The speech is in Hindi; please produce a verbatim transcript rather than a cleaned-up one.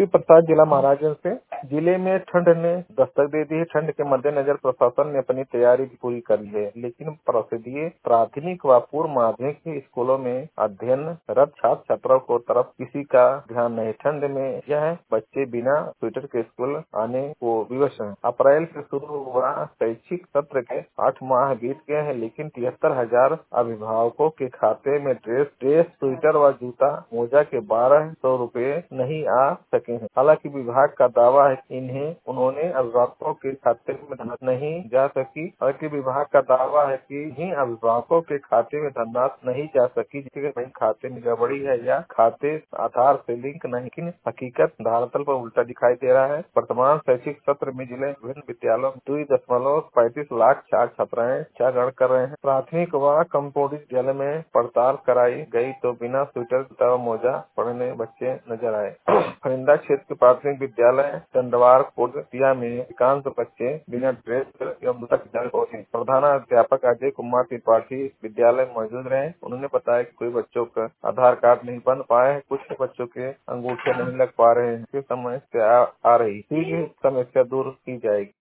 शिव प्रसाद, जिला महाराजगंज से। जिले में ठंड ने दस्तक दे दी है। ठंड के मद्देनजर प्रशासन ने अपनी तैयारी पूरी कर ली है, लेकिन परिषदीय प्राथमिक व पूर्व माध्यमिक स्कूलों में अध्ययनरत छात्र छात्राओं को तरफ किसी का ध्यान नहीं। ठंड में यह बच्चे बिना स्वेटर के स्कूल आने को विवश हैं। अप्रैल से शुरू हुआ शैक्षिक सत्र के आठ माह बीत गए हैं, लेकिन तिहत्तर हजार अभिभावकों के खाते में ड्रेस ड्रेस स्वेटर व जूता मोजा के बारह सौ रूपए नहीं आ सके हैं। हालांकि विभाग का दावा है कि इन्हें उन्होंने अभिभावकों के खाते में धनराशि नहीं जा सकी। हालांकि विभाग का दावा है कि इन्हीं अभिभावकों के खाते में धनराशि नहीं जा सकी, जिसके कहीं खाते में गड़बड़ी है या खाते आधार से लिंक नहीं। लेकिन हकीकत धरातल पर उल्टा दिखाई दे रहा है। वर्तमान शैक्षिक सत्र में जिले विभिन्न विद्यालयों में दो दशमलव पैंतीस लाख छात्र छात्राएं ग्रहण कर रहे हैं। प्राथमिक व कम्पोजिट विद्यालय में पड़ताल कराई गई तो बिना स्वेटर तथा मोजा पहने बच्चे नजर आए। फरिंदा क्षेत्र के प्राथमिक विद्यालय चंदवार कोटिया में अधिकांश बच्चे बिना ड्रेस एवं जूता के विद्यालय पहुंचे। प्रधान अध्यापक अजय कुमार त्रिपाठी विद्यालय में मौजूद रहे। उन्होंने बताया कि कोई बच्चों का आधार कार्ड नहीं बन पाए हैं, कुछ बच्चों के अंगूठे नहीं लग पा रहे हैं। इस समस्या आ रही, शीघ्र समस्या दूर की जाएगी।